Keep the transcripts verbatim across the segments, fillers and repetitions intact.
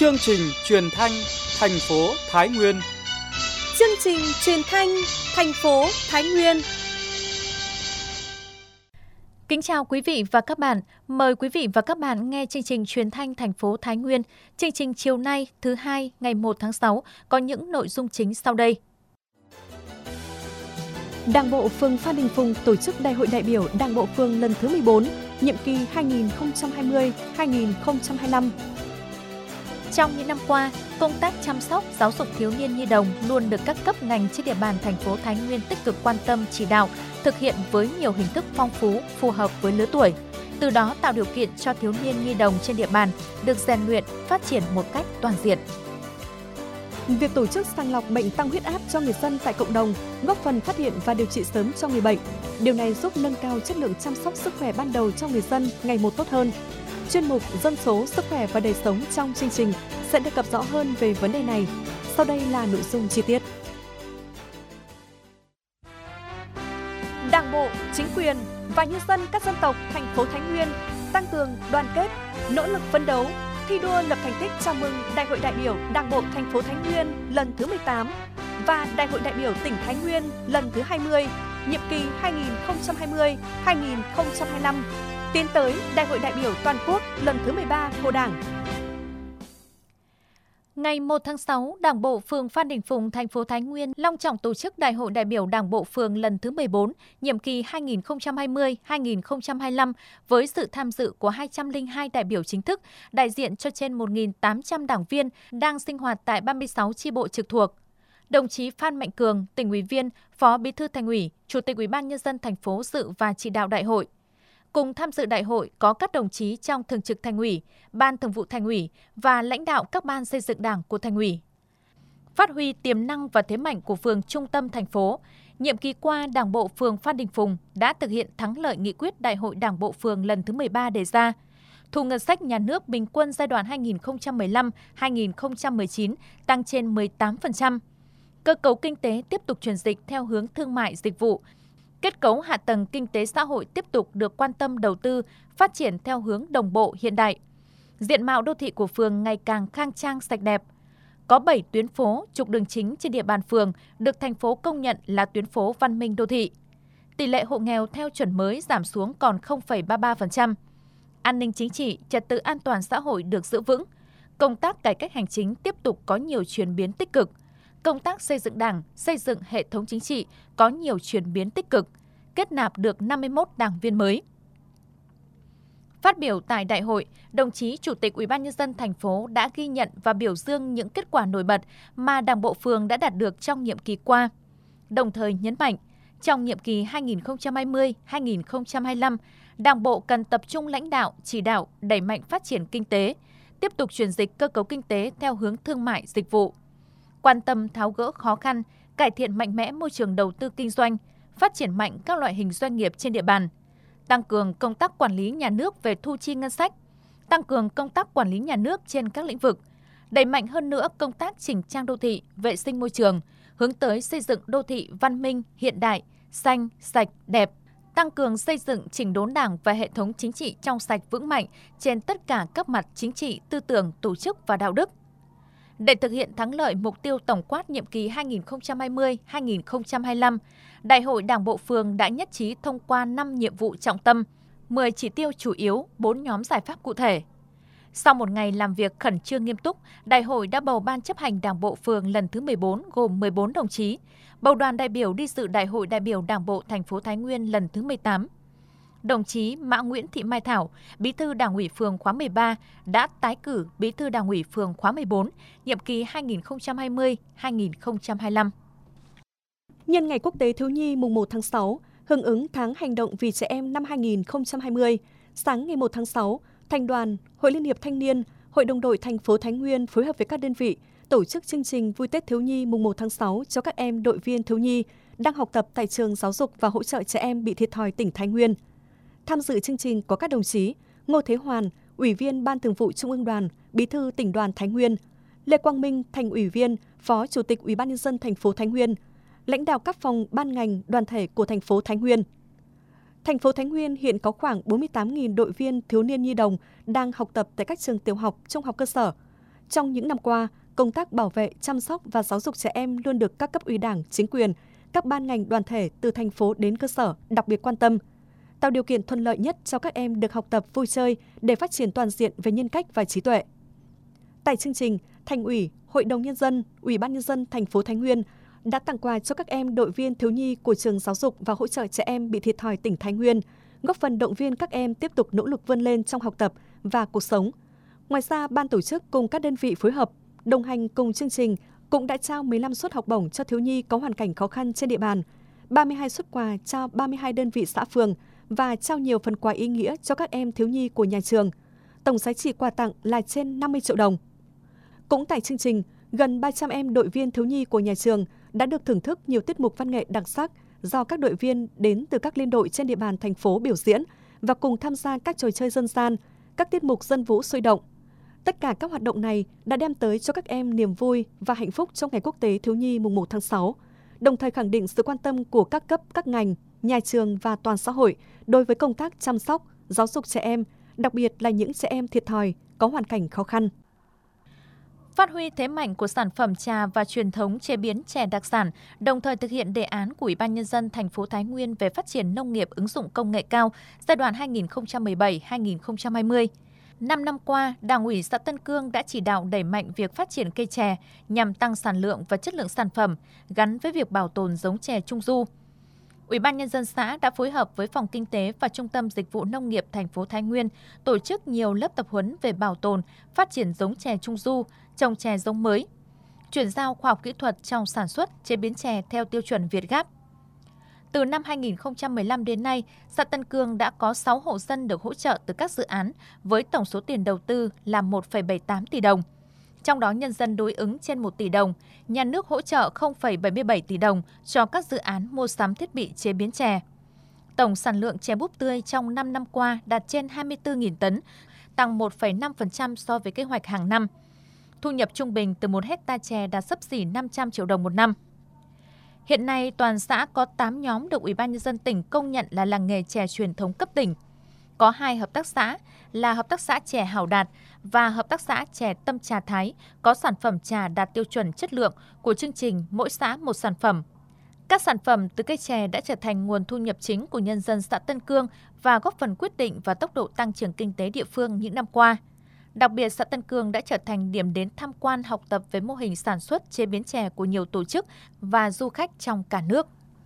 Chương trình truyền thanh thành phố Thái Nguyên. Chương trình truyền thanh thành phố Thái Nguyên. Kính chào quý vị và các bạn. Mời quý vị và các bạn nghe chương trình truyền thanh thành phố Thái Nguyên. Chương trình chiều nay thứ hai ngày một tháng sáu có những nội dung chính sau đây. Đảng bộ phường Phan Đình Phùng tổ chức Đại hội đại biểu Đảng bộ phường lần thứ mười bốn, nhiệm kỳ hai nghìn không trăm hai mươi đến hai nghìn không trăm hai mươi lăm. Trong những năm qua, công tác chăm sóc, giáo dục thiếu niên nhi đồng luôn được các cấp ngành trên địa bàn thành phố Thái Nguyên tích cực quan tâm chỉ đạo, thực hiện với nhiều hình thức phong phú, phù hợp với lứa tuổi. Từ đó tạo điều kiện cho thiếu niên nhi đồng trên địa bàn được rèn luyện, phát triển một cách toàn diện. Việc tổ chức sàng lọc bệnh tăng huyết áp cho người dân tại cộng đồng góp phần phát hiện và điều trị sớm cho người bệnh. Điều này giúp nâng cao chất lượng chăm sóc sức khỏe ban đầu cho người dân ngày một tốt hơn. Chuyên mục Dân số, sức khỏe và đời sống trong chương trình sẽ đề cập rõ hơn về vấn đề này. Sau đây là nội dung chi tiết. Đảng bộ, chính quyền và nhân dân các dân tộc thành phố Thái Nguyên tăng cường đoàn kết, nỗ lực phấn đấu, thi đua lập thành tích chào mừng Đại hội đại biểu Đảng bộ thành phố Thái Nguyên lần thứ mười tám và Đại hội đại biểu tỉnh Thái Nguyên lần thứ hai mươi, nhiệm kỳ hai nghìn không trăm hai mươi đến hai nghìn không trăm hai mươi lăm. Tiến tới Đại hội đại biểu toàn quốc lần thứ mười ba của Đảng. Ngày một tháng sáu, Đảng bộ phường Phan Đình Phùng, thành phố Thái Nguyên long trọng tổ chức Đại hội đại biểu Đảng bộ phường lần thứ mười bốn, nhiệm kỳ hai nghìn không trăm hai mươi đến hai nghìn không trăm hai mươi lăm với sự tham dự của hai trăm lẻ hai đại biểu chính thức, đại diện cho trên một nghìn tám trăm đảng viên đang sinh hoạt tại ba mươi sáu chi bộ trực thuộc. Đồng chí Phan Mạnh Cường, tỉnh ủy viên, Phó Bí thư Thành ủy, Chủ tịch Ủy ban nhân dân thành phố dự và chỉ đạo đại hội. Cùng tham dự đại hội có các đồng chí trong Thường trực Thành ủy, Ban Thường vụ Thành ủy và lãnh đạo các ban xây dựng Đảng của Thành ủy. Phát huy tiềm năng và thế mạnh của phường trung tâm thành phố, nhiệm kỳ qua Đảng bộ phường Phan Đình Phùng đã thực hiện thắng lợi nghị quyết Đại hội Đảng bộ phường lần thứ mười ba đề ra. Thu ngân sách nhà nước bình quân giai đoạn hai nghìn không trăm mười lăm đến hai nghìn không trăm mười chín tăng trên mười tám phần trăm. Cơ cấu kinh tế tiếp tục chuyển dịch theo hướng thương mại dịch vụ. Kết cấu hạ tầng kinh tế xã hội tiếp tục được quan tâm đầu tư, phát triển theo hướng đồng bộ hiện đại. Diện mạo đô thị của phường ngày càng khang trang sạch đẹp. Có bảy tuyến phố, trục đường chính trên địa bàn phường được thành phố công nhận là tuyến phố văn minh đô thị. Tỷ lệ hộ nghèo theo chuẩn mới giảm xuống còn không phẩy ba mươi ba phần trăm. An ninh chính trị, trật tự an toàn xã hội được giữ vững. Công tác cải cách hành chính tiếp tục có nhiều chuyển biến tích cực. Công tác xây dựng Đảng, xây dựng hệ thống chính trị có nhiều chuyển biến tích cực, kết nạp được năm mươi mốt đảng viên mới. Phát biểu tại đại hội, đồng chí Chủ tịch Ủy ban nhân dân thành phố đã ghi nhận và biểu dương những kết quả nổi bật mà Đảng bộ phường đã đạt được trong nhiệm kỳ qua. Đồng thời nhấn mạnh, trong nhiệm kỳ hai nghìn không trăm hai mươi đến hai nghìn không trăm hai mươi lăm, Đảng bộ cần tập trung lãnh đạo, chỉ đạo, đẩy mạnh phát triển kinh tế, tiếp tục chuyển dịch cơ cấu kinh tế theo hướng thương mại dịch vụ. Quan tâm tháo gỡ khó khăn, cải thiện mạnh mẽ môi trường đầu tư kinh doanh, phát triển mạnh các loại hình doanh nghiệp trên địa bàn, tăng cường công tác quản lý nhà nước về thu chi ngân sách, tăng cường công tác quản lý nhà nước trên các lĩnh vực, đẩy mạnh hơn nữa công tác chỉnh trang đô thị, vệ sinh môi trường, hướng tới xây dựng đô thị văn minh, hiện đại, xanh, sạch, đẹp, tăng cường xây dựng chỉnh đốn Đảng và hệ thống chính trị trong sạch vững mạnh trên tất cả các mặt chính trị, tư tưởng, tổ chức và đạo đức. Để thực hiện thắng lợi mục tiêu tổng quát nhiệm kỳ hai nghìn không trăm hai mươi đến hai nghìn không trăm hai mươi lăm, Đại hội Đảng bộ phường đã nhất trí thông qua năm nhiệm vụ trọng tâm, mười chỉ tiêu chủ yếu, bốn nhóm giải pháp cụ thể. Sau một ngày làm việc khẩn trương nghiêm túc, Đại hội đã bầu Ban chấp hành Đảng bộ phường lần thứ mười bốn gồm mười bốn đồng chí, bầu đoàn đại biểu đi dự Đại hội đại biểu Đảng bộ thành phố Thái Nguyên lần thứ mười tám. Đồng chí Mã Nguyễn Thị Mai Thảo, Bí thư Đảng ủy phường khóa mười ba đã tái cử Bí thư Đảng ủy phường khóa mười bốn, nhiệm kỳ hai nghìn không trăm hai mươi đến hai nghìn không trăm hai mươi lăm. Nhân ngày Quốc tế Thiếu nhi mùng một tháng sáu, hưởng ứng tháng hành động vì trẻ em năm hai nghìn không trăm hai mươi, sáng ngày một tháng sáu, Thành đoàn, Hội Liên hiệp Thanh niên, Hội đồng đội thành phố Thái Nguyên phối hợp với các đơn vị tổ chức chương trình Vui Tết Thiếu nhi mùng một tháng sáu cho các em đội viên thiếu nhi đang học tập tại trường giáo dục và hỗ trợ trẻ em bị thiệt thòi tỉnh Thái Nguyên. Tham dự chương trình có các đồng chí Ngô Thế Hoàn, Ủy viên Ban Thường vụ Trung ương Đoàn, Bí thư Tỉnh đoàn Thái Nguyên, Lê Quang Minh, Thành ủy viên, Phó Chủ tịch Ủy ban nhân dân thành phố Thái Nguyên, lãnh đạo các phòng ban ngành, đoàn thể của thành phố Thái Nguyên. Thành phố Thái Nguyên hiện có khoảng bốn mươi tám nghìn đội viên thiếu niên nhi đồng đang học tập tại các trường tiểu học, trung học cơ sở. Trong những năm qua, công tác bảo vệ, chăm sóc và giáo dục trẻ em luôn được các cấp ủy Đảng, chính quyền, các ban ngành đoàn thể từ thành phố đến cơ sở đặc biệt quan tâm, tạo điều kiện thuận lợi nhất cho các em được học tập vui chơi để phát triển toàn diện về nhân cách và trí tuệ. Tại chương trình, Thành ủy, Hội đồng Nhân dân, Ủy ban Nhân dân thành phố Thái Nguyên đã tặng quà cho các em đội viên thiếu nhi của trường giáo dục và hỗ trợ trẻ em bị thiệt thòi tỉnh Thái Nguyên, góp phần động viên các em tiếp tục nỗ lực vươn lên trong học tập và cuộc sống. Ngoài ra, ban tổ chức cùng các đơn vị phối hợp, đồng hành cùng chương trình cũng đã trao mười lăm suất học bổng cho thiếu nhi có hoàn cảnh khó khăn trên địa bàn, ba mươi hai suất quà cho ba mươi hai đơn vị xã phường và trao nhiều phần quà ý nghĩa cho các em thiếu nhi của nhà trường. Tổng giá trị quà tặng là trên năm mươi triệu đồng. Cũng tại chương trình, gần ba trăm em đội viên thiếu nhi của nhà trường đã được thưởng thức nhiều tiết mục văn nghệ đặc sắc do các đội viên đến từ các liên đội trên địa bàn thành phố biểu diễn và cùng tham gia các trò chơi dân gian, các tiết mục dân vũ sôi động. Tất cả các hoạt động này đã đem tới cho các em niềm vui và hạnh phúc trong Ngày Quốc tế Thiếu nhi mùng một tháng sáu, đồng thời khẳng định sự quan tâm của các cấp, các ngành, nhà trường và toàn xã hội đối với công tác chăm sóc, giáo dục trẻ em, đặc biệt là những trẻ em thiệt thòi, có hoàn cảnh khó khăn. Phát huy thế mạnh của sản phẩm trà và truyền thống chế biến chè đặc sản, đồng thời thực hiện đề án của Ủy ban Nhân dân thành phố Thái Nguyên về phát triển nông nghiệp ứng dụng công nghệ cao giai đoạn hai nghìn không trăm mười bảy đến hai nghìn không trăm hai mươi. Năm năm qua, Đảng ủy xã Tân Cương đã chỉ đạo đẩy mạnh việc phát triển cây chè nhằm tăng sản lượng và chất lượng sản phẩm, gắn với việc bảo tồn giống chè Trung Du. Ủy ban Nhân dân xã đã phối hợp với Phòng Kinh tế và Trung tâm Dịch vụ Nông nghiệp thành phố Thái Nguyên tổ chức nhiều lớp tập huấn về bảo tồn, phát triển giống chè Trung Du, trồng chè giống mới, chuyển giao khoa học kỹ thuật trong sản xuất, chế biến chè theo tiêu chuẩn Việt Gáp. Từ năm hai nghìn không trăm mười lăm đến nay, xã Tân Cương đã có sáu hộ dân được hỗ trợ từ các dự án với tổng số tiền đầu tư là một phẩy bảy mươi tám tỷ đồng. Trong đó nhân dân đối ứng trên một tỷ đồng, nhà nước hỗ trợ không phẩy bảy mươi bảy tỷ đồng cho các dự án mua sắm thiết bị chế biến chè. Tổng sản lượng chè búp tươi trong năm năm qua đạt trên hai mươi tư nghìn tấn, tăng một phẩy năm phần trăm so với kế hoạch hàng năm. Thu nhập trung bình từ một hecta chè đạt xấp xỉ năm trăm triệu đồng một năm. Hiện nay, toàn xã có tám nhóm được Ủy ban Nhân dân tỉnh công nhận là làng nghề chè truyền thống cấp tỉnh. Có hai hợp tác xã là Hợp tác xã chè Hảo Đạt và Hợp tác xã chè Tâm Trà Thái có sản phẩm trà đạt tiêu chuẩn chất lượng của chương trình Mỗi xã một sản phẩm. Các sản phẩm từ cây chè đã trở thành nguồn thu nhập chính của nhân dân xã Tân Cương và góp phần quyết định vào tốc độ tăng trưởng kinh tế địa phương những năm qua. Đặc biệt, xã Tân Cương đã trở thành điểm đến tham quan học tập về mô hình sản xuất chế biến chè của nhiều tổ chức và du khách trong cả nước.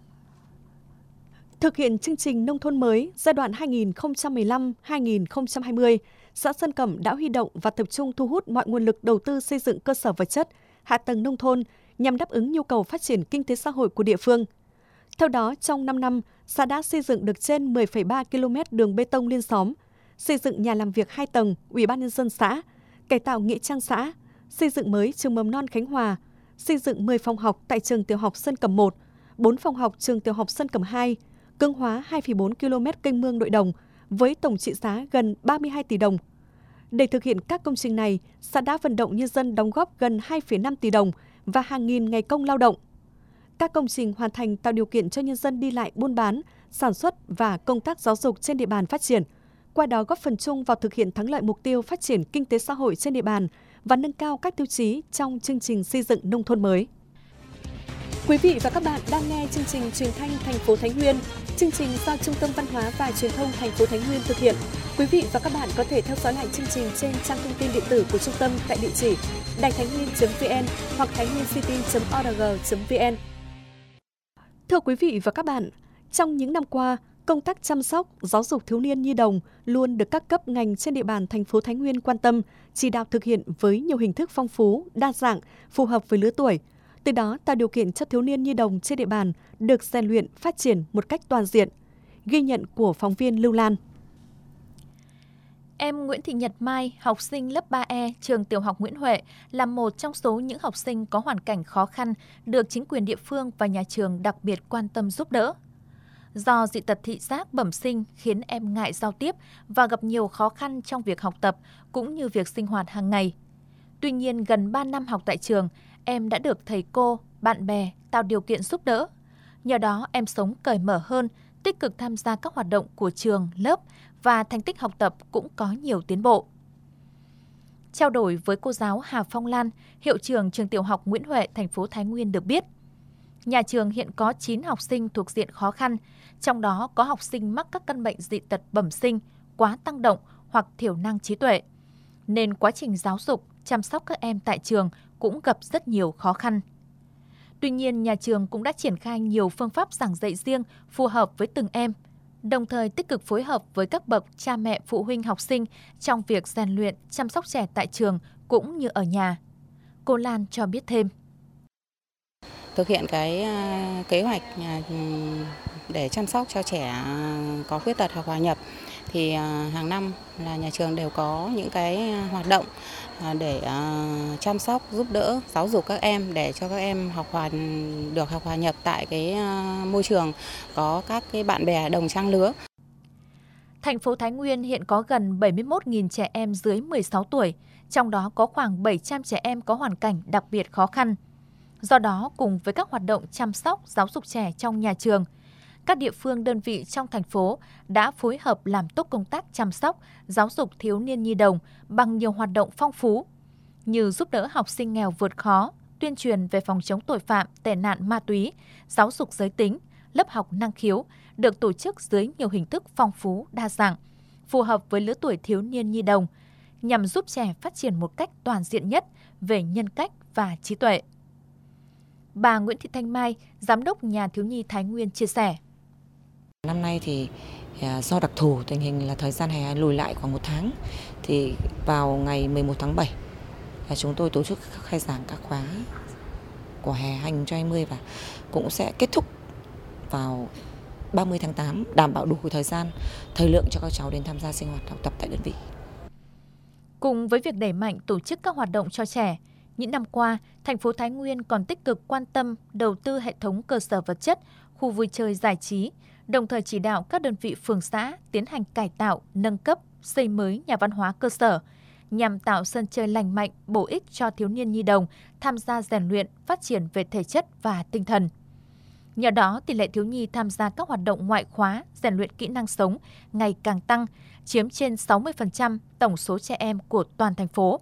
Thực hiện chương trình nông thôn mới giai đoạn hai nghìn không trăm mười lăm đến hai nghìn không trăm hai mươi, xã Sơn Cẩm đã huy động và tập trung thu hút mọi nguồn lực đầu tư xây dựng cơ sở vật chất, hạ tầng nông thôn nhằm đáp ứng nhu cầu phát triển kinh tế xã hội của địa phương. Theo đó, trong năm năm, xã đã xây dựng được trên mười phẩy ba ki lô mét đường bê tông liên xóm, xây dựng nhà làm việc hai tầng Ủy ban Nhân dân xã, cải tạo nghĩa trang xã, xây dựng mới trường mầm non Khánh Hòa, xây dựng mười phòng học tại trường tiểu học Sơn Cẩm một, bốn phòng học trường tiểu học Sơn Cẩm hai, cứng hóa hai phẩy bốn ki lô mét kênh mương nội đồng với tổng trị giá gần ba mươi hai tỷ đồng. Để thực hiện các công trình này, xã đã vận động nhân dân đóng góp gần hai phẩy năm tỷ đồng và hàng nghìn ngày công lao động. Các công trình hoàn thành tạo điều kiện cho nhân dân đi lại buôn bán, sản xuất và công tác giáo dục trên địa bàn phát triển, qua đó góp phần chung vào thực hiện thắng lợi mục tiêu phát triển kinh tế xã hội trên địa bàn và nâng cao các tiêu chí trong chương trình xây dựng nông thôn mới. Quý vị và các bạn đang nghe chương trình truyền thanh thành phố Thái Nguyên. Chương trình do Trung tâm Văn hóa và Truyền thông thành phố Thái Nguyên thực hiện. Quý vị và các bạn có thể theo dõi lại chương trình trên trang thông tin điện tử của trung tâm tại địa chỉ đài thái nguyên chấm vn hoặc thái nguyên city chấm org chấm vn. Thưa quý vị và các bạn, trong những năm qua, công tác chăm sóc, giáo dục thiếu niên nhi đồng luôn được các cấp ngành trên địa bàn thành phố Thái Nguyên quan tâm, chỉ đạo thực hiện với nhiều hình thức phong phú, đa dạng, phù hợp với lứa tuổi. Từ đó tạo điều kiện cho thiếu niên nhi đồng trên địa bàn được rèn luyện, phát triển một cách toàn diện. Ghi nhận của phóng viên Lưu Lan. Em Nguyễn Thị Nhật Mai, học sinh lớp ba E, trường tiểu học Nguyễn Huệ, là một trong số những học sinh có hoàn cảnh khó khăn được chính quyền địa phương và nhà trường đặc biệt quan tâm giúp đỡ. Do dị tật thị giác bẩm sinh khiến em ngại giao tiếp và gặp nhiều khó khăn trong việc học tập cũng như việc sinh hoạt hàng ngày. Tuy nhiên, gần ba năm học tại trường, em đã được thầy cô, bạn bè tạo điều kiện giúp đỡ. Nhờ đó, em sống cởi mở hơn, tích cực tham gia các hoạt động của trường, lớp và thành tích học tập cũng có nhiều tiến bộ. Trao đổi với cô giáo Hà Phong Lan, hiệu trưởng trường tiểu học Nguyễn Huệ, thành phố Thái Nguyên được biết, nhà trường hiện có chín học sinh thuộc diện khó khăn, trong đó có học sinh mắc các căn bệnh dị tật bẩm sinh, quá tăng động hoặc thiểu năng trí tuệ. Nên quá trình giáo dục, chăm sóc các em tại trường cũng gặp rất nhiều khó khăn. Tuy nhiên, nhà trường cũng đã triển khai nhiều phương pháp giảng dạy riêng phù hợp với từng em, đồng thời tích cực phối hợp với các bậc cha mẹ, phụ huynh, học sinh trong việc rèn luyện, chăm sóc trẻ tại trường cũng như ở nhà. Cô Lan cho biết thêm. Thực hiện cái kế hoạch để chăm sóc cho trẻ có khuyết tật hoặc hòa nhập thì hàng năm là nhà trường đều có những cái hoạt động để chăm sóc, giúp đỡ, giáo dục các em để cho các em học hòa được học hòa nhập tại cái môi trường có các cái bạn bè đồng trang lứa. Thành phố Thái Nguyên hiện có gần bảy mươi mốt nghìn trẻ em dưới mười sáu tuổi, trong đó có khoảng bảy trăm trẻ em có hoàn cảnh đặc biệt khó khăn. Do đó, cùng với các hoạt động chăm sóc, giáo dục trẻ trong nhà trường, các địa phương đơn vị trong thành phố đã phối hợp làm tốt công tác chăm sóc, giáo dục thiếu niên nhi đồng bằng nhiều hoạt động phong phú, như giúp đỡ học sinh nghèo vượt khó, tuyên truyền về phòng chống tội phạm, tệ nạn ma túy, giáo dục giới tính, lớp học năng khiếu, được tổ chức dưới nhiều hình thức phong phú, đa dạng, phù hợp với lứa tuổi thiếu niên nhi đồng, nhằm giúp trẻ phát triển một cách toàn diện nhất về nhân cách và trí tuệ. Bà Nguyễn Thị Thanh Mai, Giám đốc Nhà thiếu nhi Thái Nguyên chia sẻ. Năm nay thì do đặc thù tình hình là thời gian hè lùi lại khoảng một tháng, thì vào ngày mười một tháng bảy chúng tôi tổ chức khai giảng các khóa của hè hai nghìn không trăm hai mươi và cũng sẽ kết thúc vào ba mươi tháng tám, đảm bảo đủ thời gian, thời lượng cho các cháu đến tham gia sinh hoạt học tập tại đơn vị. Cùng với việc đẩy mạnh tổ chức các hoạt động cho trẻ, những năm qua, thành phố Thái Nguyên còn tích cực quan tâm đầu tư hệ thống cơ sở vật chất, khu vui chơi giải trí, đồng thời chỉ đạo các đơn vị phường xã tiến hành cải tạo, nâng cấp, xây mới nhà văn hóa cơ sở, nhằm tạo sân chơi lành mạnh, bổ ích cho thiếu niên nhi đồng tham gia rèn luyện, phát triển về thể chất và tinh thần. Nhờ đó, tỷ lệ thiếu nhi tham gia các hoạt động ngoại khóa, rèn luyện kỹ năng sống ngày càng tăng, chiếm trên sáu mươi phần trăm tổng số trẻ em của toàn thành phố.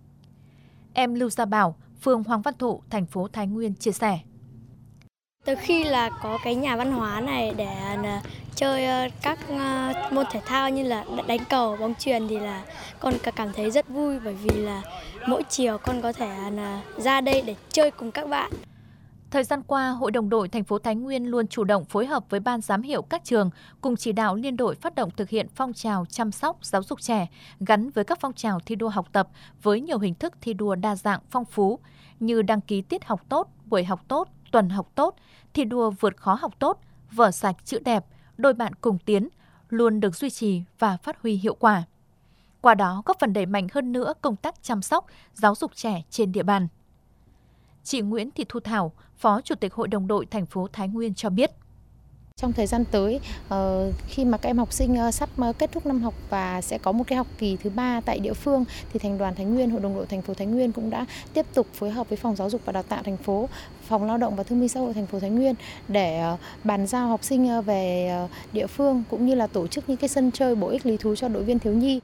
Em Lưu Gia Bảo, phường Hoàng Văn Thụ, thành phố Thái Nguyên chia sẻ. Từ khi là có cái nhà văn hóa này để chơi các môn thể thao như là đánh cầu, bóng chuyền thì là con cảm thấy rất vui, bởi vì là mỗi chiều con có thể ra đây để chơi cùng các bạn. Thời gian qua, Hội đồng đội thành phố Thái Nguyên luôn chủ động phối hợp với ban giám hiệu các trường cùng chỉ đạo liên đội phát động thực hiện phong trào chăm sóc, giáo dục trẻ gắn với các phong trào thi đua học tập với nhiều hình thức thi đua đa dạng phong phú như đăng ký tiết học tốt, buổi học tốt, tuần học tốt, thi đua vượt khó học tốt, vở sạch chữ đẹp, đôi bạn cùng tiến luôn được duy trì và phát huy hiệu quả. Qua đó góp phần đẩy mạnh hơn nữa công tác chăm sóc, giáo dục trẻ trên địa bàn. Chị Nguyễn Thị Thu Thảo, Phó Chủ tịch Hội đồng đội thành phố Thái Nguyên cho biết. Trong thời gian tới, khi mà các em học sinh sắp kết thúc năm học và sẽ có một cái học kỳ thứ ba tại địa phương, thì Thành đoàn Thái Nguyên, Hội đồng đội thành phố Thái Nguyên cũng đã tiếp tục phối hợp với Phòng Giáo dục và Đào tạo thành phố, Phòng Lao động và Thương binh Xã hội thành phố Thái Nguyên để bàn giao học sinh về địa phương cũng như là tổ chức những cái sân chơi bổ ích lý thú cho đội viên thiếu nhi.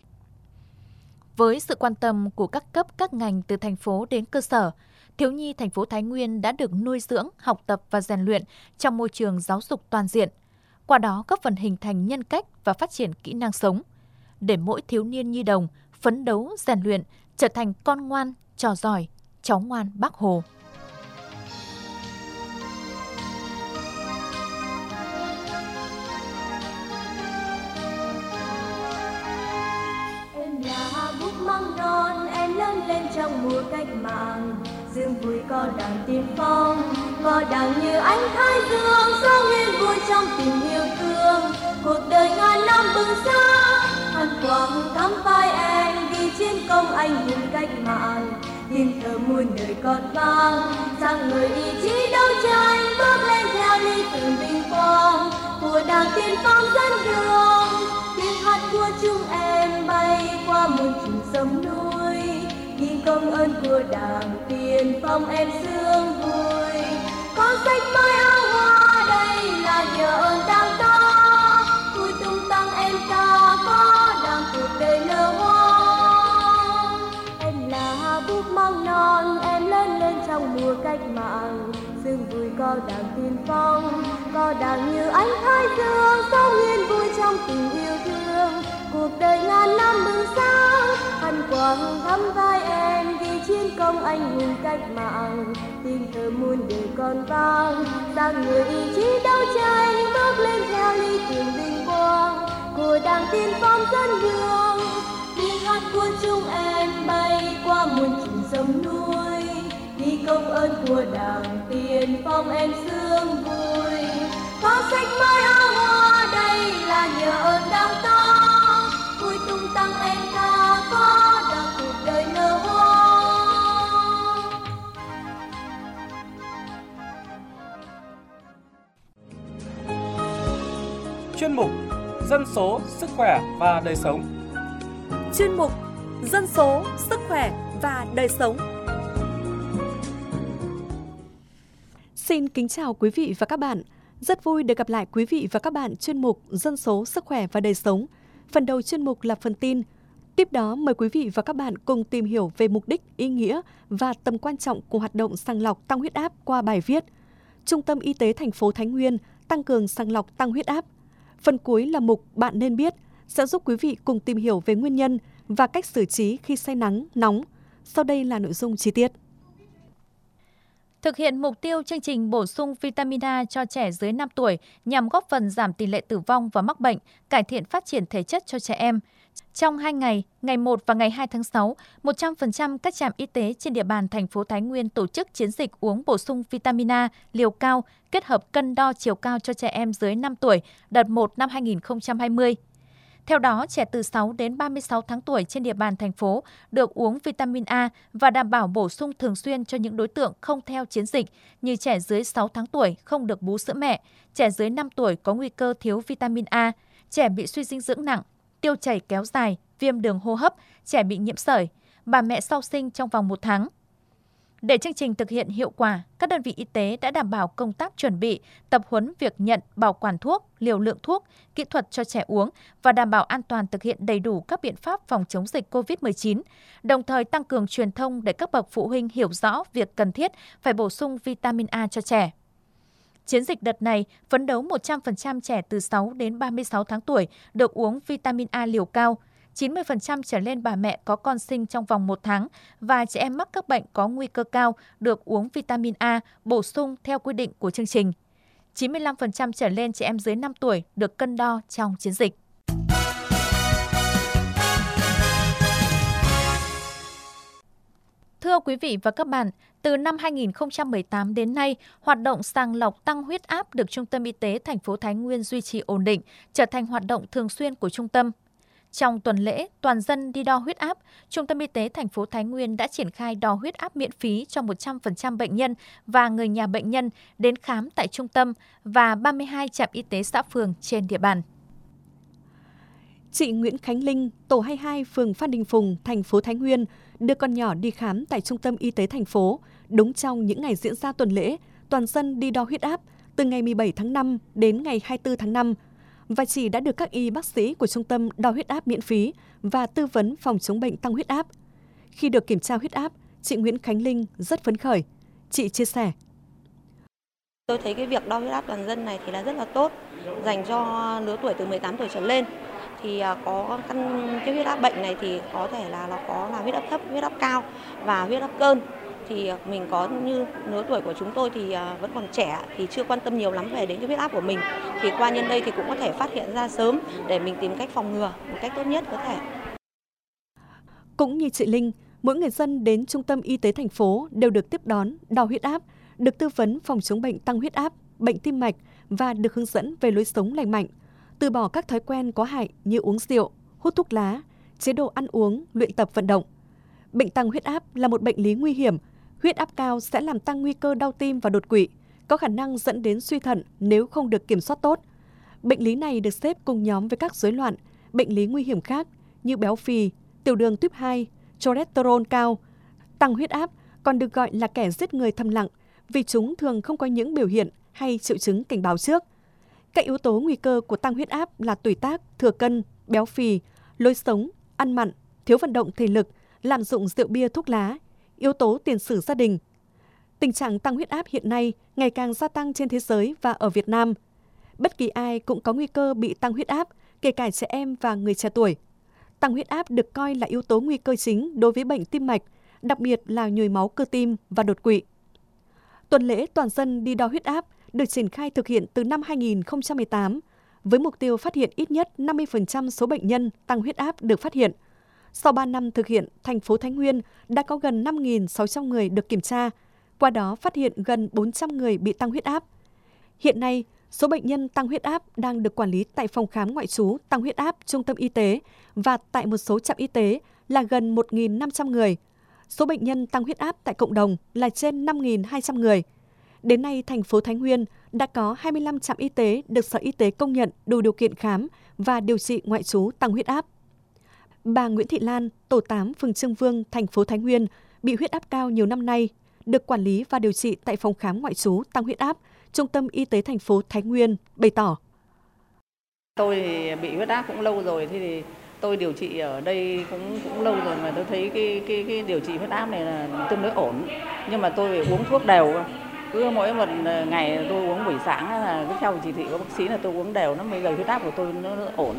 Với sự quan tâm của các cấp các ngành từ thành phố đến cơ sở, thiếu nhi thành phố Thái Nguyên đã được nuôi dưỡng, học tập và rèn luyện trong môi trường giáo dục toàn diện. Qua đó góp phần hình thành nhân cách và phát triển kỹ năng sống, để mỗi thiếu niên nhi đồng phấn đấu rèn luyện trở thành con ngoan, trò giỏi, cháu ngoan Bác Hồ. Em là búp măng non, em lớn lên trong mùa cách mạng. Dương vui có đảng tiên phong, có đảng như ánh thái dương, sao nguyên vui trong tình yêu thương. Cuộc đời ngàn năm bừng sáng, hân quang cắm vai em vì chiến công anh hùng cách mạng. Tiếng thở muôn đời còn vang, rằng người ý chí đấu tranh bước lên theo lý tưởng vinh quang của đảng tiên phong dẫn đường. Tiếng hát của chúng em bay qua muôn trùng sông núi, ghi công ơn của đảng tiên phong em sướng vui. Con sách mới áo hoa đây là nhờ ơn đảng ta, vui tung tăng em ca có đảng cuộc đời nở hoa. Em có đảng tiên phong, có đảng như ánh thái dương sống yên vui trong tình yêu thương. Cuộc đời ngàn năm bừng sáng, hân quang thắm vai em vì chiến công anh hùng cách mạng. Tiếng thơ muôn đời còn vang, rằng người ý chí đấu tranh bước lên theo lý tưởng vinh quang của đảng tiên phong dẫn đường. Tiếng hát của chúng em bay qua muôn trùng sông núi, đi công ơn của đảng tiên phong em sướng vui. Có sách mới áo hoa đây là nhờ ơn đảng ta, vui tung tăng em ca có đảng cuộc đời nở hoa. Chuyên mục Dân số, sức khỏe và đời sống. Chuyên mục Dân số, sức khỏe và đời sống. Xin kính chào quý vị và các bạn. Rất vui được gặp lại quý vị và các bạn chuyên mục Dân số, sức khỏe và đời sống. Phần đầu chuyên mục là phần tin. Tiếp đó mời quý vị và các bạn cùng tìm hiểu về mục đích, ý nghĩa và tầm quan trọng của hoạt động sàng lọc tăng huyết áp qua bài viết Trung tâm Y tế thành phố Thái Nguyên tăng cường sàng lọc tăng huyết áp. Phần cuối là mục Bạn nên biết sẽ giúp quý vị cùng tìm hiểu về nguyên nhân và cách xử trí khi say nắng, nóng. Sau đây là nội dung chi tiết. Thực hiện mục tiêu chương trình bổ sung vitamin A cho trẻ dưới năm tuổi nhằm góp phần giảm tỷ lệ tử vong và mắc bệnh, cải thiện phát triển thể chất cho trẻ em. Trong hai ngày, ngày một và ngày hai tháng sáu, một trăm phần trăm các trạm y tế trên địa bàn thành phố Thái Nguyên tổ chức chiến dịch uống bổ sung vitamin A liều cao kết hợp cân đo chiều cao cho trẻ em dưới năm tuổi đợt một năm hai nghìn không trăm hai mươi. Theo đó, trẻ từ sáu đến ba mươi sáu tháng tuổi trên địa bàn thành phố được uống vitamin A và đảm bảo bổ sung thường xuyên cho những đối tượng không theo chiến dịch như trẻ dưới sáu tháng tuổi không được bú sữa mẹ, trẻ dưới năm tuổi có nguy cơ thiếu vitamin A, trẻ bị suy dinh dưỡng nặng, tiêu chảy kéo dài, viêm đường hô hấp, trẻ bị nhiễm sởi, bà mẹ sau sinh trong vòng một tháng. Để chương trình thực hiện hiệu quả, các đơn vị y tế đã đảm bảo công tác chuẩn bị, tập huấn việc nhận, bảo quản thuốc, liều lượng thuốc, kỹ thuật cho trẻ uống và đảm bảo an toàn thực hiện đầy đủ các biện pháp phòng chống dịch covid mười chín, đồng thời tăng cường truyền thông để các bậc phụ huynh hiểu rõ việc cần thiết phải bổ sung vitamin A cho trẻ. Chiến dịch đợt này phấn đấu một trăm phần trăm trẻ từ sáu đến ba mươi sáu tháng tuổi được uống vitamin A liều cao, chín mươi phần trăm trở lên bà mẹ có con sinh trong vòng một tháng và trẻ em mắc các bệnh có nguy cơ cao được uống vitamin A bổ sung theo quy định của chương trình. chín mươi lăm phần trăm trở lên trẻ em dưới năm tuổi được cân đo trong chiến dịch. Thưa quý vị và các bạn, từ năm hai nghìn không trăm mười tám đến nay, hoạt động sàng lọc tăng huyết áp được Trung tâm Y tế thành phố Thái Nguyên duy trì ổn định, trở thành hoạt động thường xuyên của trung tâm. Trong tuần lễ toàn dân đi đo huyết áp, Trung tâm Y tế thành phố Thái Nguyên đã triển khai đo huyết áp miễn phí cho một trăm phần trăm bệnh nhân và người nhà bệnh nhân đến khám tại trung tâm và ba mươi hai trạm y tế xã phường trên địa bàn. Chị Nguyễn Khánh Linh, tổ hai mươi hai, phường Phan Đình Phùng, thành phố Thái Nguyên, đưa con nhỏ đi khám tại Trung tâm Y tế thành phố, đúng trong những ngày diễn ra tuần lễ toàn dân đi đo huyết áp từ ngày mười bảy tháng năm đến ngày hai mươi tư tháng năm. Và chị đã được các y bác sĩ của trung tâm đo huyết áp miễn phí và tư vấn phòng chống bệnh tăng huyết áp. Khi được kiểm tra huyết áp, chị Nguyễn Khánh Linh rất phấn khởi. Chị chia sẻ. Tôi thấy cái việc đo huyết áp toàn dân này thì là rất là tốt, dành cho lứa tuổi từ mười tám tuổi trở lên. Thì có căn cái huyết áp bệnh này thì có thể là nó có là huyết áp thấp, huyết áp cao và huyết áp cơn. Thì mình có như lứa tuổi của chúng tôi thì vẫn còn trẻ thì chưa quan tâm nhiều lắm về đến cái huyết áp của mình. Thì qua nhân đây thì cũng có thể phát hiện ra sớm để mình tìm cách phòng ngừa một cách tốt nhất có thể. Cũng như chị Linh, mỗi người dân đến Trung tâm Y tế thành phố đều được tiếp đón, đo huyết áp, được tư vấn phòng chống bệnh tăng huyết áp, bệnh tim mạch và được hướng dẫn về lối sống lành mạnh, từ bỏ các thói quen có hại như uống rượu, hút thuốc lá, chế độ ăn uống, luyện tập vận động. Bệnh tăng huyết áp là một bệnh lý nguy hiểm. Huyết áp cao sẽ làm tăng nguy cơ đau tim và đột quỵ, có khả năng dẫn đến suy thận nếu không được kiểm soát tốt. Bệnh lý này được xếp cùng nhóm với các rối loạn, bệnh lý nguy hiểm khác như béo phì, tiểu đường tuyếp hai, cholesterol cao. Tăng huyết áp còn được gọi là kẻ giết người thầm lặng vì chúng thường không có những biểu hiện hay triệu chứng cảnh báo trước. Các yếu tố nguy cơ của tăng huyết áp là tuổi tác, thừa cân, béo phì, lối sống, ăn mặn, thiếu vận động thể lực, lạm dụng rượu bia thuốc lá, yếu tố tiền sử gia đình. Tình trạng tăng huyết áp hiện nay ngày càng gia tăng trên thế giới và ở Việt Nam. Bất kỳ ai cũng có nguy cơ bị tăng huyết áp, kể cả trẻ em và người trẻ tuổi. Tăng huyết áp được coi là yếu tố nguy cơ chính đối với bệnh tim mạch, đặc biệt là nhồi máu cơ tim và đột quỵ. Tuần lễ toàn dân đi đo huyết áp được triển khai thực hiện từ năm hai nghìn không trăm mười tám, với mục tiêu phát hiện ít nhất năm mươi phần trăm số bệnh nhân tăng huyết áp được phát hiện. Sau ba năm thực hiện, thành phố Thái Nguyên đã có gần năm nghìn sáu trăm người được kiểm tra, qua đó phát hiện gần bốn trăm người bị tăng huyết áp. Hiện nay, số bệnh nhân tăng huyết áp đang được quản lý tại phòng khám ngoại trú tăng huyết áp trung tâm y tế và tại một số trạm y tế là gần một nghìn năm trăm người. Số bệnh nhân tăng huyết áp tại cộng đồng là trên năm nghìn hai trăm người. Đến nay, thành phố Thái Nguyên đã có hai mươi lăm trạm y tế được Sở Y tế công nhận đủ điều kiện khám và điều trị ngoại trú tăng huyết áp. Bà Nguyễn Thị Lan, tổ tám phường Trương Vương, thành phố Thái Nguyên, bị huyết áp cao nhiều năm nay, được quản lý và điều trị tại phòng khám ngoại trú tăng huyết áp, Trung tâm Y tế thành phố Thái Nguyên, bày tỏ. Tôi thì bị huyết áp cũng lâu rồi, thì tôi điều trị ở đây cũng cũng lâu rồi mà tôi thấy cái cái cái điều trị huyết áp này là tương đối ổn. Nhưng mà tôi phải uống thuốc đều. Cứ mỗi một ngày tôi uống buổi sáng là cứ theo chỉ thị của bác sĩ là tôi uống đều, nó bây giờ huyết áp của tôi nó, nó ổn.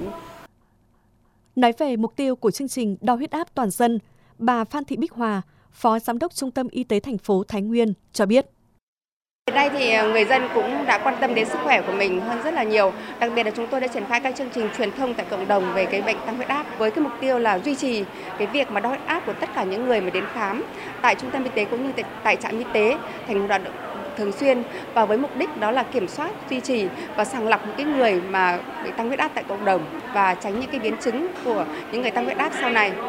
Nói về mục tiêu của chương trình đo huyết áp toàn dân, bà Phan Thị Bích Hòa, Phó Giám đốc Trung tâm Y tế thành phố Thái Nguyên cho biết. Hiện nay thì người dân cũng đã quan tâm đến sức khỏe của mình hơn rất là nhiều. Đặc biệt là chúng tôi đã triển khai các chương trình truyền thông tại cộng đồng về cái bệnh tăng huyết áp với cái mục tiêu là duy trì cái việc mà đo huyết áp của tất cả những người mà đến khám tại trung tâm y tế cũng như tại trạm y tế thành một hoạt động thường xuyên, và với mục đích đó là kiểm soát, duy trì và sàng lọc những cái người mà bị tăng huyết áp tại cộng đồng và tránh những cái biến chứng của những người tăng huyết áp sau này.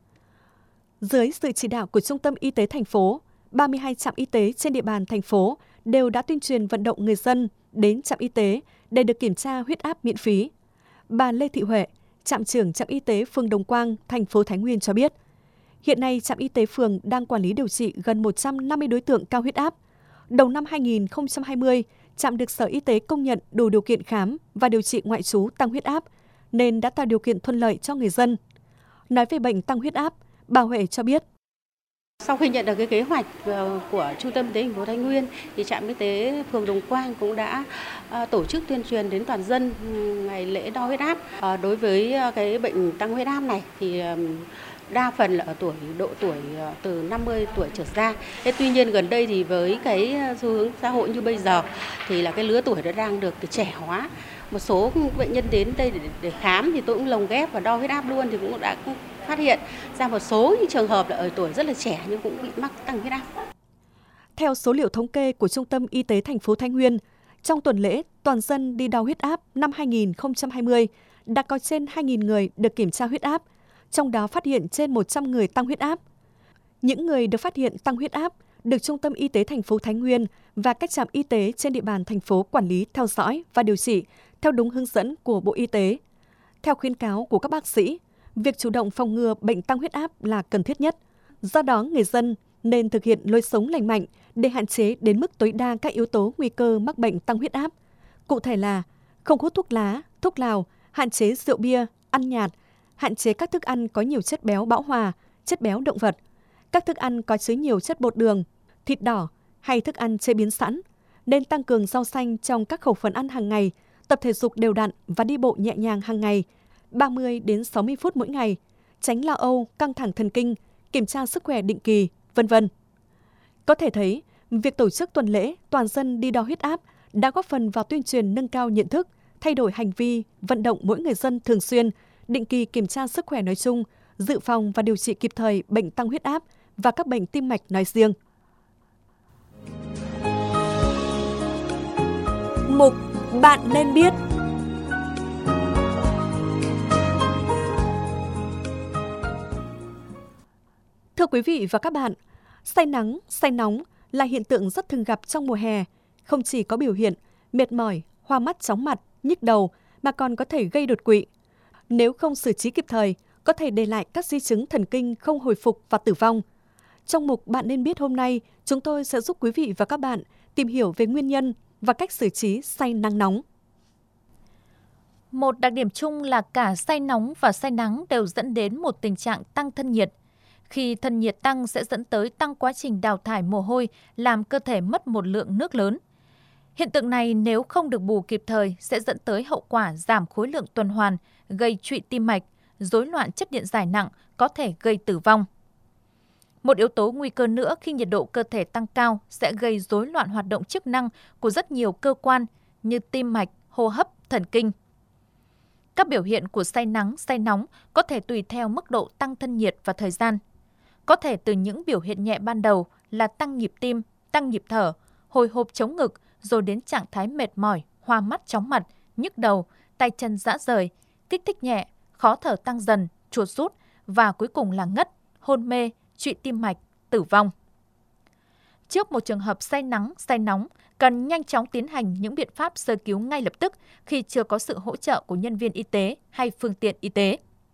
Dưới sự chỉ đạo của Trung tâm Y tế thành phố, ba mươi hai trạm y tế trên địa bàn thành phố đều đã tuyên truyền vận động người dân đến trạm y tế để được kiểm tra huyết áp miễn phí. Bà Lê Thị Huệ, trạm trưởng trạm y tế phường Đồng Quang, thành phố Thái Nguyên cho biết, hiện nay trạm y tế phường đang quản lý điều trị gần một trăm năm mươi đối tượng cao huyết áp. Đầu năm hai nghìn không trăm hai mươi, trạm được Sở Y tế công nhận đủ điều kiện khám và điều trị ngoại trú tăng huyết áp, nên đã tạo điều kiện thuận lợi cho người dân. Nói về bệnh tăng huyết áp, bà Huệ cho biết. Sau khi nhận được cái kế hoạch của Trung tâm Y tế thành phố Thái Nguyên, thì trạm y tế phường Đồng Quang cũng đã tổ chức tuyên truyền đến toàn dân ngày lễ đo huyết áp. Đối với cái bệnh tăng huyết áp này thì đa phần là ở tuổi độ tuổi từ năm mươi tuổi trở ra. Thế tuy nhiên gần đây thì với cái xu hướng xã hội như bây giờ thì là cái lứa tuổi nó đang được trẻ hóa. Một số bệnh nhân đến đây để, để khám thì tôi cũng lồng ghép và đo huyết áp luôn, thì cũng đã phát hiện ra một số những trường hợp là ở tuổi rất là trẻ nhưng cũng bị mắc tăng huyết áp. Theo số liệu thống kê của Trung tâm Y tế thành phố Thái Nguyên, trong tuần lễ toàn dân đi đo huyết áp năm hai nghìn không trăm hai mươi đã có trên hai nghìn người được kiểm tra huyết áp, trong đó phát hiện trên một trăm người tăng huyết áp. Những người được phát hiện tăng huyết áp được Trung tâm Y tế thành phố Thái Nguyên và các trạm y tế trên địa bàn thành phố quản lý, theo dõi và điều trị theo đúng hướng dẫn của Bộ Y tế. Theo khuyến cáo của các bác sĩ, việc chủ động phòng ngừa bệnh tăng huyết áp là cần thiết nhất. Do đó, người dân nên thực hiện lối sống lành mạnh để hạn chế đến mức tối đa các yếu tố nguy cơ mắc bệnh tăng huyết áp. Cụ thể là không hút thuốc lá, thuốc lào, hạn chế rượu bia, ăn nhạt, hạn chế các thức ăn có nhiều chất béo bão hòa, chất béo động vật, các thức ăn có chứa nhiều chất bột đường, thịt đỏ hay thức ăn chế biến sẵn. Nên tăng cường rau xanh trong các khẩu phần ăn hàng ngày, tập thể dục đều đặn và đi bộ nhẹ nhàng hàng ngày, ba mươi đến sáu mươi phút mỗi ngày, tránh lo âu, căng thẳng thần kinh, kiểm tra sức khỏe định kỳ, vân vân. Có thể thấy, việc tổ chức tuần lễ toàn dân đi đo huyết áp đã góp phần vào tuyên truyền nâng cao nhận thức, thay đổi hành vi, vận động mỗi người dân thường xuyên, định kỳ kiểm tra sức khỏe nói chung, dự phòng và điều trị kịp thời bệnh tăng huyết áp và các bệnh tim mạch nói riêng. Mục Bạn nên biết. Thưa quý vị và các bạn, say nắng, say nóng là hiện tượng rất thường gặp trong mùa hè. Không chỉ có biểu hiện mệt mỏi, hoa mắt, chóng mặt, nhức đầu mà còn có thể gây đột quỵ. Nếu không xử trí kịp thời, có thể để lại các di chứng thần kinh không hồi phục và tử vong. Trong mục Bạn nên biết hôm nay, chúng tôi sẽ giúp quý vị và các bạn tìm hiểu về nguyên nhân và cách xử trí say nắng nóng. Một đặc điểm chung là cả say nóng và say nắng đều dẫn đến một tình trạng tăng thân nhiệt. Khi thân nhiệt tăng sẽ dẫn tới tăng quá trình đào thải mồ hôi, làm cơ thể mất một lượng nước lớn. Hiện tượng này nếu không được bù kịp thời sẽ dẫn tới hậu quả giảm khối lượng tuần hoàn, gây trụy tim mạch, rối loạn chất điện giải nặng, có thể gây tử vong. Một yếu tố nguy cơ nữa khi nhiệt độ cơ thể tăng cao sẽ gây rối loạn hoạt động chức năng của rất nhiều cơ quan như tim mạch, hô hấp, thần kinh. Các biểu hiện của say nắng, say nóng có thể tùy theo mức độ tăng thân nhiệt và thời gian. Có thể từ những biểu hiện nhẹ ban đầu là tăng nhịp tim, tăng nhịp thở, hồi hộp chống ngực, rồi đến trạng thái mệt mỏi, hoa mắt chóng mặt, nhức đầu, tay chân rã rời, kích thích nhẹ, khó thở tăng dần, chuột rút và cuối cùng là ngất, hôn mê, trụy tim mạch, tử vong. Trước một trường hợp say nắng, say nóng, cần nhanh chóng tiến hành những biện pháp sơ cứu ngay lập tức khi chưa có sự hỗ trợ của nhân viên y tế hay phương tiện y tế.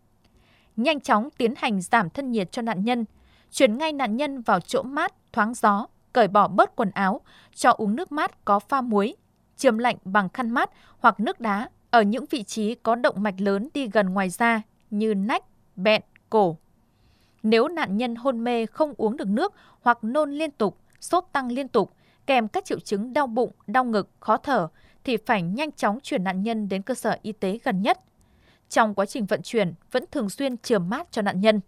Nhanh chóng tiến hành giảm thân nhiệt cho nạn nhân, chuyển ngay nạn nhân vào chỗ mát, thoáng gió, cởi bỏ bớt quần áo, cho uống nước mát có pha muối, chườm lạnh bằng khăn mát hoặc nước đá ở những vị trí có động mạch lớn đi gần ngoài da như nách, bẹn, cổ. Nếu nạn nhân hôn mê không uống được nước hoặc nôn liên tục, sốt tăng liên tục, kèm các triệu chứng đau bụng, đau ngực, khó thở, thì phải nhanh chóng chuyển nạn nhân đến cơ sở y tế gần nhất. Trong quá trình vận chuyển, vẫn thường xuyên chườm mát cho nạn nhân.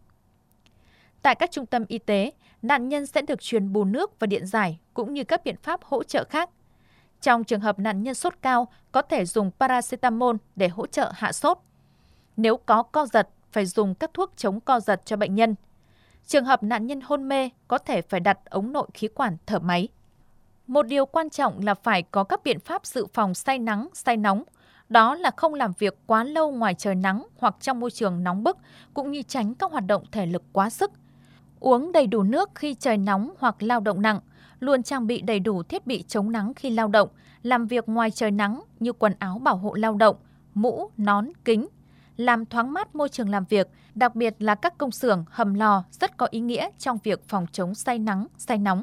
Tại các trung tâm y tế, nạn nhân sẽ được truyền bù nước và điện giải cũng như các biện pháp hỗ trợ khác. Trong trường hợp nạn nhân sốt cao, có thể dùng paracetamol để hỗ trợ hạ sốt. Nếu có co giật, phải dùng các thuốc chống co giật cho bệnh nhân. Trường hợp nạn nhân hôn mê, có thể phải đặt ống nội khí quản thở máy. Một điều quan trọng là phải có các biện pháp dự phòng say nắng, say nóng. Đó là không làm việc quá lâu ngoài trời nắng hoặc trong môi trường nóng bức, cũng như tránh các hoạt động thể lực quá sức. Uống đầy đủ nước khi trời nóng hoặc lao động nặng, luôn trang bị đầy đủ thiết bị chống nắng khi lao động, làm việc ngoài trời nắng như quần áo bảo hộ lao động, mũ, nón, kính. Làm thoáng mát môi trường làm việc, đặc biệt là các công xưởng, hầm lò rất có ý nghĩa trong việc phòng chống say nắng, say nóng.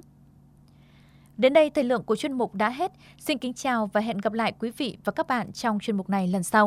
Đến đây, thời lượng của chuyên mục đã hết. Xin kính chào và hẹn gặp lại quý vị và các bạn trong chuyên mục này lần sau.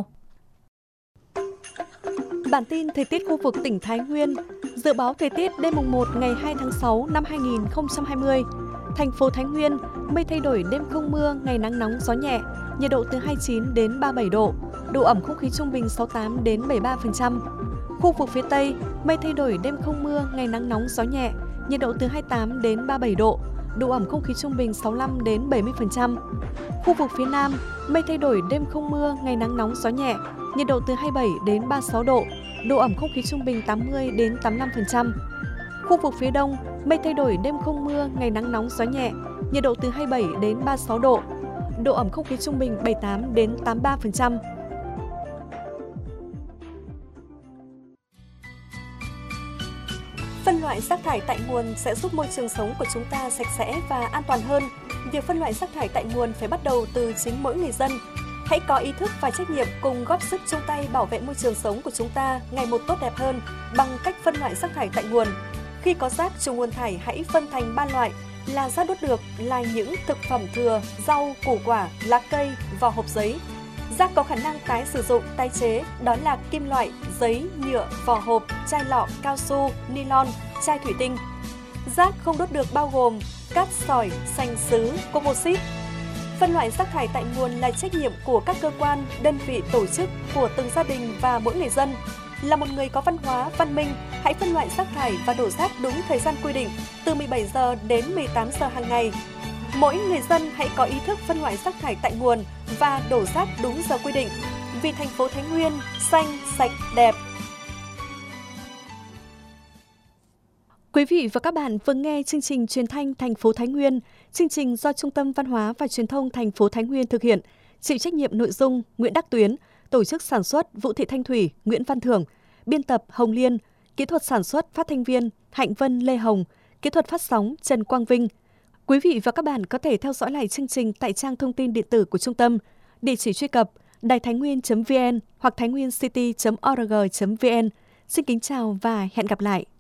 Bản tin thời tiết khu vực tỉnh Thái Nguyên. Dự báo thời tiết đêm mùng một ngày hai tháng sáu năm hai nghìn không trăm hai mươi. Thành phố Thái Nguyên, mây thay đổi, đêm không mưa, ngày nắng nóng, gió nhẹ, nhiệt độ từ hai mươi chín đến ba mươi bảy độ, độ ẩm không khí trung bình sáu mươi tám đến bảy mươi ba phần trăm. Khu vực phía Tây, mây thay đổi, đêm không mưa, ngày nắng nóng, gió nhẹ, nhiệt độ từ hai mươi tám đến ba mươi bảy độ, độ ẩm không khí trung bình sáu mươi lăm đến bảy mươi phần trăm. Khu vực phía Nam, mây thay đổi, đêm không mưa, ngày nắng nóng, gió nhẹ, nhiệt độ từ hai mươi bảy đến ba mươi sáu độ, độ ẩm không khí trung bình tám mươi đến tám mươi lăm phần trăm. Khu vực phía Đông, mây thay đổi, đêm không mưa, ngày nắng nóng, gió nhẹ, nhiệt độ từ hai mươi bảy đến ba mươi sáu độ, độ ẩm không khí trung bình bảy mươi tám đến tám mươi ba phần trăm. Phân loại rác thải tại nguồn sẽ giúp môi trường sống của chúng ta sạch sẽ và an toàn hơn. Việc phân loại rác thải tại nguồn phải bắt đầu từ chính mỗi người dân. Hãy có ý thức và trách nhiệm cùng góp sức chung tay bảo vệ môi trường sống của chúng ta ngày một tốt đẹp hơn bằng cách phân loại rác thải tại nguồn. Khi có rác trùng nguồn thải, hãy phân thành ba loại là rác đốt được, là những thực phẩm thừa, rau, củ quả, lá cây, vỏ hộp giấy. Rác có khả năng tái sử dụng, tái chế, đó là kim loại, giấy, nhựa, vỏ hộp, chai lọ, cao su, nylon, chai thủy tinh. Rác không đốt được bao gồm cát sỏi, sành sứ, composite. Phân loại rác thải tại nguồn là trách nhiệm của các cơ quan, đơn vị, tổ chức, của từng gia đình và mỗi người dân. Là một người có văn hóa, văn minh, hãy phân loại rác thải và đổ rác đúng thời gian quy định, từ mười bảy giờ đến mười tám giờ hàng ngày. Mỗi người dân hãy có ý thức phân loại rác thải tại nguồn và đổ rác đúng giờ quy định. Vì thành phố Thái Nguyên xanh, sạch, đẹp. Quý vị và các bạn vừa nghe chương trình truyền thanh thành phố Thái Nguyên, chương trình do Trung tâm Văn hóa và Truyền thông thành phố Thái Nguyên thực hiện, chịu trách nhiệm nội dung Nguyễn Đắc Tuyến, tổ chức sản xuất Vũ Thị Thanh Thủy, Nguyễn Văn Thưởng, biên tập Hồng Liên, kỹ thuật sản xuất phát thanh viên Hạnh Vân Lê Hồng, kỹ thuật phát sóng Trần Quang Vinh. Quý vị và các bạn có thể theo dõi lại chương trình tại trang thông tin điện tử của trung tâm, địa chỉ truy cập đài thái nguyên chấm vn hoặc thái nguyên city chấm org chấm vn. Xin kính chào và hẹn gặp lại.